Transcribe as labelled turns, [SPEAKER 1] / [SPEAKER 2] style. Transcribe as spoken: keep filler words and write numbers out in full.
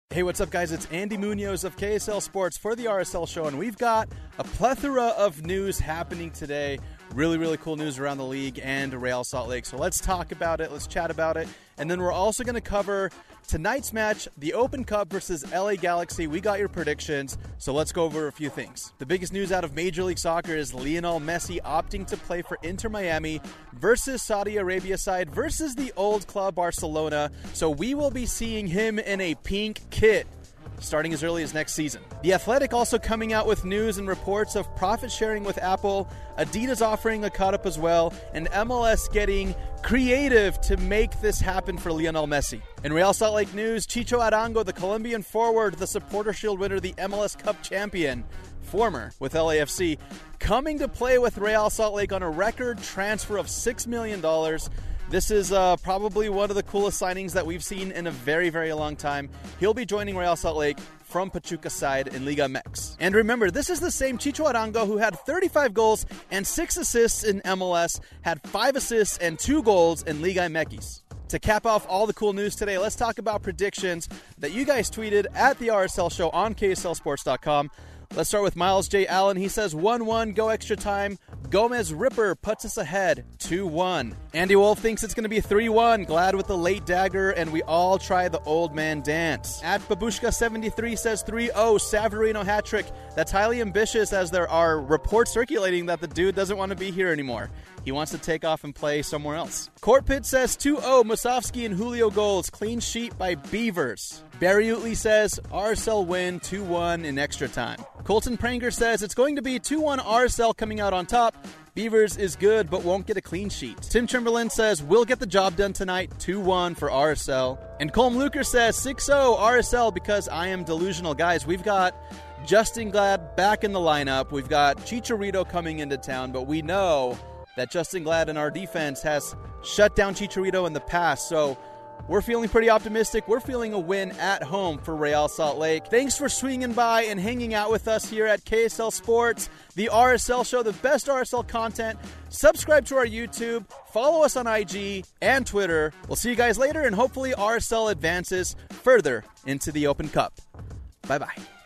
[SPEAKER 1] Hey, what's up, guys? It's Andy Munoz of K S L Sports for the R S L Show, and we've got a plethora of news happening today. Really, really cool news around the league and Real Salt Lake. So let's talk about it. Let's chat about it. And then we're also going to cover tonight's match, the Open Cup versus L A Galaxy. We got your predictions, so let's go over a few things. The biggest news out of Major League Soccer is Lionel Messi opting to play for Inter Miami versus Saudi Arabia side versus the old club Barcelona. So we will be seeing him in a pink kit starting as early as next season. The Athletic also coming out with news and reports of profit sharing with Apple, Adidas offering a cut-up as well, and M L S getting creative to make this happen for Lionel Messi. In Real Salt Lake news, Chicho Arango, the Colombian forward, the Supporter Shield winner, the M L S Cup champion, former with L A F C, coming to play with Real Salt Lake on a record transfer of six million dollars. This is uh, probably one of the coolest signings that we've seen in a very, very long time. He'll be joining Real Salt Lake from Pachuca side in Liga M X. And remember, this is the same Chicho Arango who had thirty-five goals and six assists in M L S, had five assists and two goals in Liga M X. To cap off all the cool news today, let's talk about predictions that you guys tweeted at the R S L Show on K S L Sports dot com. Let's start with Miles J. Allen. He says one one, go extra time. Gomez Ripper puts us ahead two one. Andy Wolf thinks it's going to be three one. Glad with the late dagger, and we all try the old man dance. At Babushka seventy-three says three oh, Savarino hat trick. That's highly ambitious, as there are reports circulating that the dude doesn't want to be here anymore. He wants to take off and play somewhere else. Court Pit says two oh, Musovski and Julio goals. Clean sheet by Beavers. Barry Utley says R S L win two one in extra time. Colton Pranger says it's going to be two one R S L coming out on top. Beavers is good but won't get a clean sheet. Tim Chamberlain says we'll get the job done tonight, two one for R S L. And Colm Luker says six oh R S L because I am delusional. Guys, we've got Justin Glad back in the lineup. We've got Chicharito coming into town, but we know that Justin Glad in our defense has shut down Chicharito in the past, so we're feeling pretty optimistic. We're feeling a win at home for Real Salt Lake. Thanks for swinging by and hanging out with us here at K S L Sports, the R S L Show, the best R S L content. Subscribe to our YouTube, follow us on I G and Twitter. We'll see you guys later, and hopefully R S L advances further into the Open Cup. Bye-bye.